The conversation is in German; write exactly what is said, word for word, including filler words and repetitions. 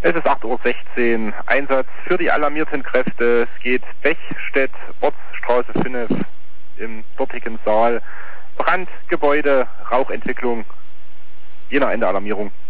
Es ist acht Uhr sechzehn, Einsatz für die alarmierten Kräfte. Es geht Bechstedt, Ortsstraße fünf im dortigen Saal. Brand, Gebäude, Rauchentwicklung. Je nach Ende Alarmierung.